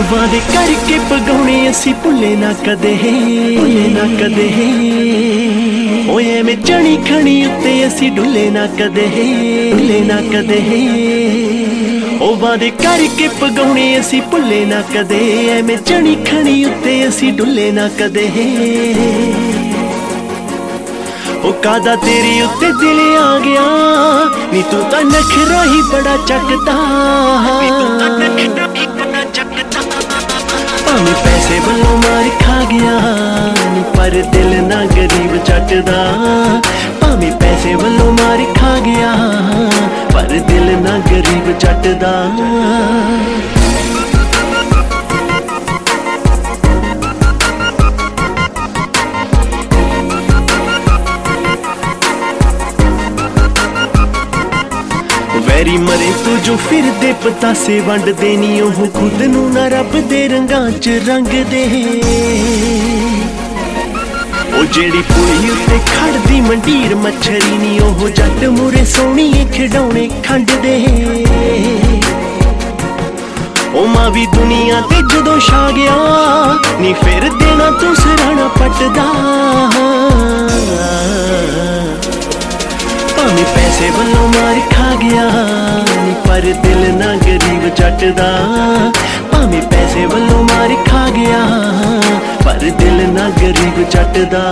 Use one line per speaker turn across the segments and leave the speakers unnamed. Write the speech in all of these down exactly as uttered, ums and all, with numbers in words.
वादे करके पगाने असी भुले ना कदे भुले ना कदे ओए में चणी खणी उत्ते असी डुले ना कदे डुले ना कदे ओ वादे करके पगाने असी भुले ना कदे में चणी खणी उत्ते असी डुले ना कदे ओ कादा तेरी उत्ते दिल आ गया नी तू तां नखरा ही बड़ा चकदा भावें पैसे वालों मार खा गया पर दिल ना गरीब चटदा भावें पैसे वालों मार खा गया पर दिल ना गरीब चटदा वैरी मरे तू जो फिर दे पतासे वंड देनी ओह खुद नू ना रब दे रंगां च रंग दे ओ जेड़ी पुली उत्ते खड़दी मंडीर मच्छरी नी ओह जट मुरे सोहणी खिडौणे खंड दे ओ मां भी दुनिया ते जदों छा गया नी फिर देना तू सराहना पटदा भावें पैसे वालों मार खा गया पर दिल ना गरीब चटदा भावें पैसे वालों मार खा गया पर दिल ना गरीब चटदा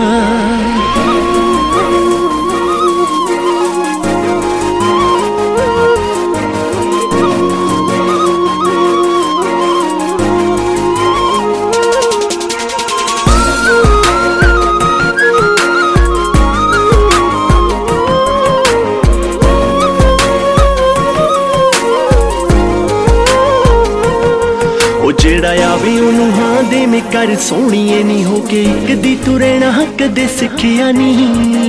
जेड़ा आवे ओनू हां दे में कर सोहणीए नी हो के एक दी तू रहना कदे सिखिया नी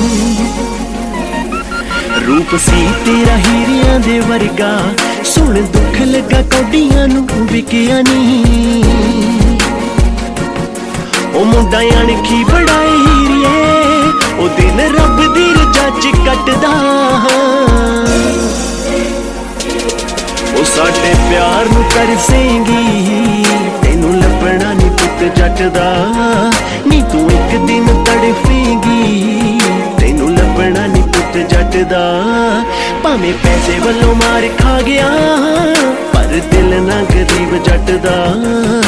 रूप सी तेरा हीरियां दे वर्गा सुन दुख लगा कौडियां नू विकिया नी ओ मुंडा अणखी बड़ाए हीरिए ओ दिन रब दी रजा च कटदा ओ साडे प्यार नू तरसेंगी तेनू लभना नी पुत जटदा नी तू एक दिन तड़फेंगी तेनू लभना नी पुत जटदा भावें पैसे वालों मार खा गया पर दिल ना गरीब जटदा।